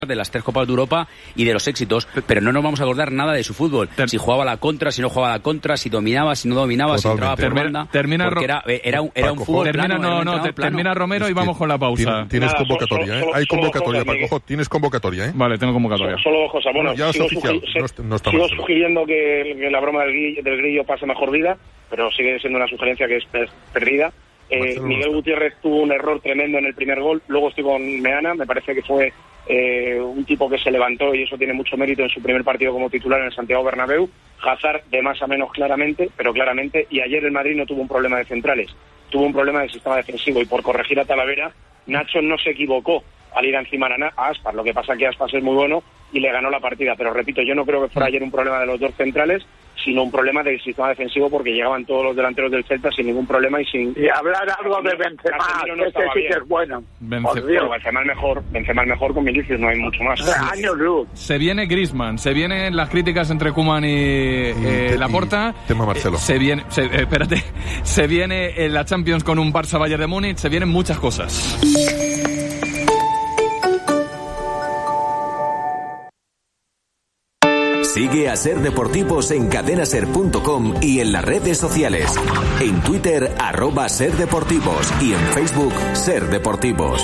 de las 3 Copas de Europa y de los éxitos, pero no nos vamos a acordar nada de su fútbol. Si jugaba a la contra, si no jugaba a la contra, si dominaba, si no dominaba, si entraba por banda. Era un fútbol plano. Termina Romero y vamos con la pausa. Tienes convocatoria, ¿eh? Hay convocatoria, Paco. Tienes convocatoria, ¿eh? Vale, tengo convocatoria. Solo dos cosas. Bueno, ya es oficial. Sigo sugiriendo que la broma del Grillo pase mejor vida, pero sigue siendo una sugerencia que es perdida. Miguel Gutiérrez tuvo un error tremendo en el primer gol. Luego estoy con Meana. Me parece que fue un tipo que se levantó y eso tiene mucho mérito en su primer partido como titular en el Santiago Bernabéu. Hazard de más a menos claramente. Y ayer el Madrid no tuvo un problema de centrales, tuvo un problema del sistema defensivo, y por corregir a Talavera, Nacho no se equivocó al ir encima a Aspas. Lo que pasa es que Aspas es muy bueno y le ganó la partida, pero repito, yo no creo que fuera ayer un problema de los dos centrales, sino un problema del sistema defensivo, porque llegaban todos los delanteros del Celta sin ningún problema y hablar algo de Benzema, no este sí que es bueno. Benzema el mejor con Vinicius, no hay mucho más. Se viene Griezmann, se vienen las críticas entre Koeman y Laporta. Tema Marcelo. Se viene la Champions con un Barça Bayern de Múnich, se vienen muchas cosas. Sigue a Ser Deportivos en cadenaser.com y en las redes sociales. En Twitter, @SerDeportivos, y en Facebook, Ser Deportivos.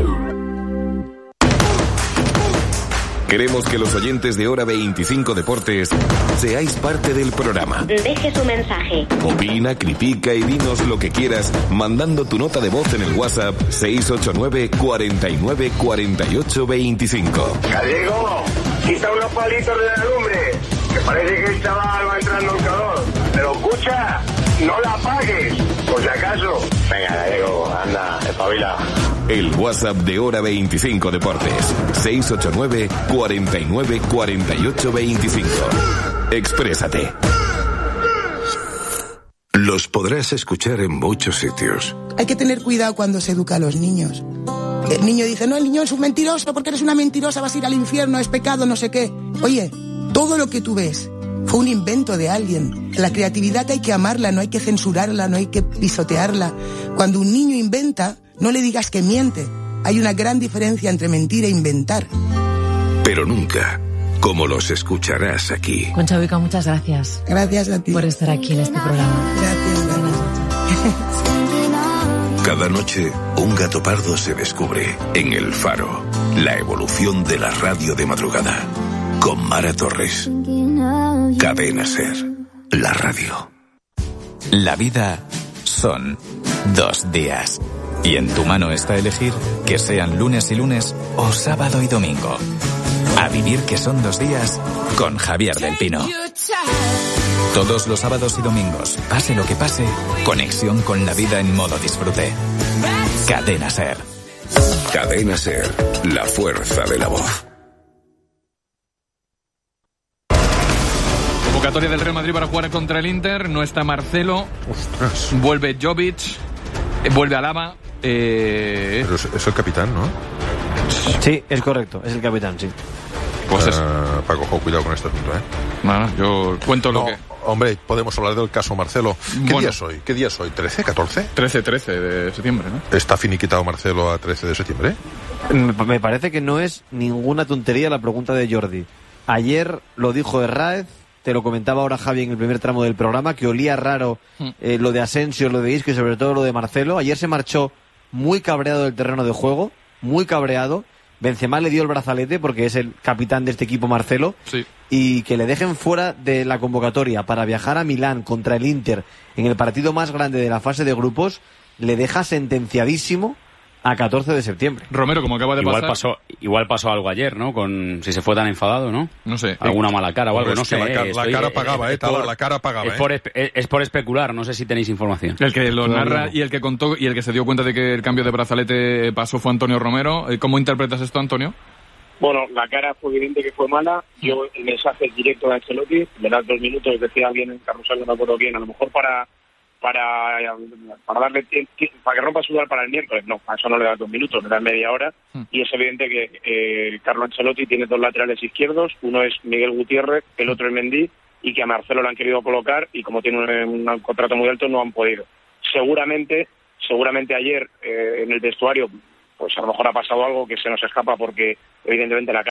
Queremos que los oyentes de Hora 25 Deportes seáis parte del programa. Deje su mensaje. Opina, critica y dinos lo que quieras mandando tu nota de voz en el WhatsApp 689 49 48 25. Gallego, quita unos palitos de la lumbre, que parece que el chaval va entrando en calor. Pero escucha, no la apagues, por si acaso. Venga, Gallego, anda, espabila. El WhatsApp de Hora 25 Deportes, 689 49 48 25. Exprésate. Los podrás escuchar en muchos sitios. Hay que tener cuidado cuando se educa a los niños. El niño dice, no, el niño es un mentiroso, porque eres una mentirosa, vas a ir al infierno, es pecado, no sé qué. Oye, todo lo que tú ves fue un invento de alguien. La creatividad hay que amarla, no hay que censurarla, no hay que pisotearla. Cuando un niño inventa, no le digas que miente. Hay una gran diferencia entre mentir e inventar. Pero nunca como los escucharás aquí. Concha Buica, muchas gracias. Gracias a ti. Por estar aquí en este programa. Gracias. Cada noche, un gato pardo se descubre en El Faro. La evolución de la radio de madrugada. Con Mara Torres. Cadena Ser. La radio. La vida son 2 días. Y en tu mano está elegir que sean lunes y lunes o sábado y domingo. A vivir que son 2 días con Javier del Pino. Todos los sábados y domingos, pase lo que pase, conexión con la vida en modo disfrute. Cadena Ser. Cadena Ser, la fuerza de la voz. Convocatoria del Real Madrid para jugar contra el Inter. No está Marcelo. Ostras. Vuelve Jovic. Vuelve Alaba. Pero es el capitán, ¿no? Sí, es correcto. Es el capitán, sí. Pues Paco, cuidado con este asunto, ¿eh? Bueno, yo cuento lo que... Hombre, podemos hablar del caso Marcelo. ¿Qué día es hoy? ¿13, 14? 13 de septiembre, ¿no? ¿Está finiquitado Marcelo a 13 de septiembre? Me parece que no es ninguna tontería la pregunta de Jordi. Ayer lo dijo Herráez, te lo comentaba ahora Javi en el primer tramo del programa, que olía raro lo de Asensio, lo de Isco y sobre todo lo de Marcelo. Ayer se marchó muy cabreado del terreno de juego, muy cabreado. Benzema le dio el brazalete porque es el capitán de este equipo, Marcelo, sí. Y que le dejen fuera de la convocatoria para viajar a Milán contra el Inter en el partido más grande de la fase de grupos, le deja sentenciadísimo a 14 de septiembre. Romero, como acaba de pasar... Igual pasó algo ayer, ¿no? Si se fue tan enfadado, ¿no? No sé. Alguna mala cara o algo, no sé. La cara pagaba, la cara pagaba. Es por especular, no sé si tenéis información. El que lo narra y el que contó y el que se dio cuenta de que el cambio de brazalete pasó fue Antonio Romero. ¿Cómo interpretas esto, Antonio? Bueno, la cara fue evidente que fue mala. Yo, el mensaje directo de Ancelotti, de las 2 minutos, decía alguien en Carrusel, no me acuerdo bien, a lo mejor para darle tiempo, para que rompa sudar para el miércoles. No, a eso no le da 2 minutos, le da media hora. Y es evidente que Carlo Ancelotti tiene 2 laterales izquierdos, uno es Miguel Gutiérrez, el otro es Mendy, y que a Marcelo lo han querido colocar y como tiene un contrato muy alto no han podido. Seguramente ayer en el vestuario pues a lo mejor ha pasado algo que se nos escapa porque evidentemente la